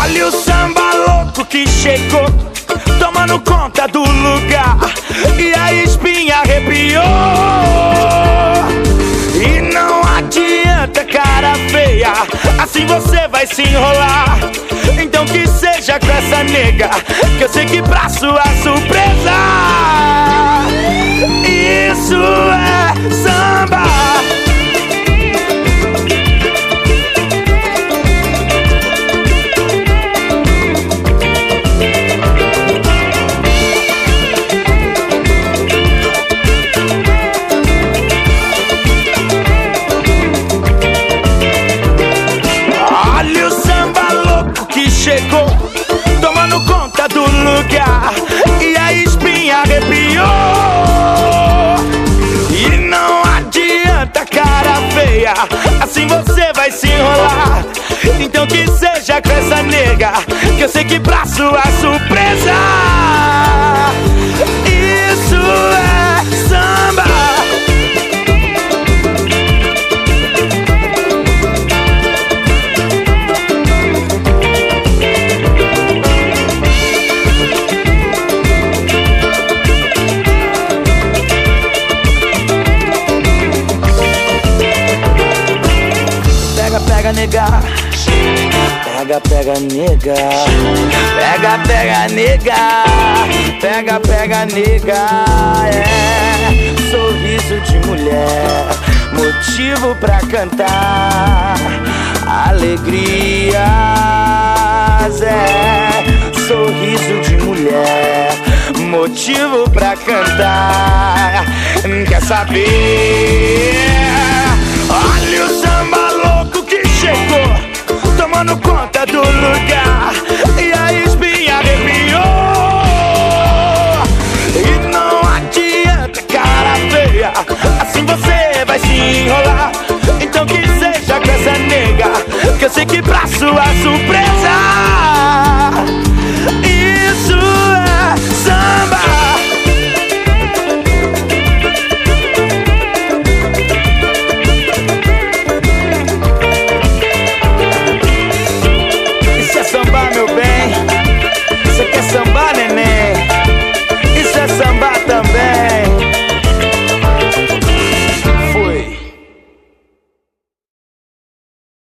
Olha o samba louco que chegou, tomando conta do lugar, e a espinha arrepiou. E não adianta cara feia, assim você vai se enrolar. Então que seja com essa nega, que eu sei que pra sua surpresa isso é samba. Olha o samba louco que chegou, tomando conta do lugar, e a espinha arrepiou. E não adianta cara feia, assim você vai se enrolar. Então que seja com essa nega, que eu sei que pra sua surpresa isso é samba. Pega, nega, pega, nega, pega, nega, pega, nega, é sorriso de mulher, motivo pra cantar, alegrias, é sorriso de mulher, motivo pra cantar. Quer saber? Olha o samba louco que chegou, tomando conta do lugar, e a espinha arrepiou. E não adianta cara feia, assim você vai se enrolar. Então que seja com essa nega, que eu sei que pra sua surpresa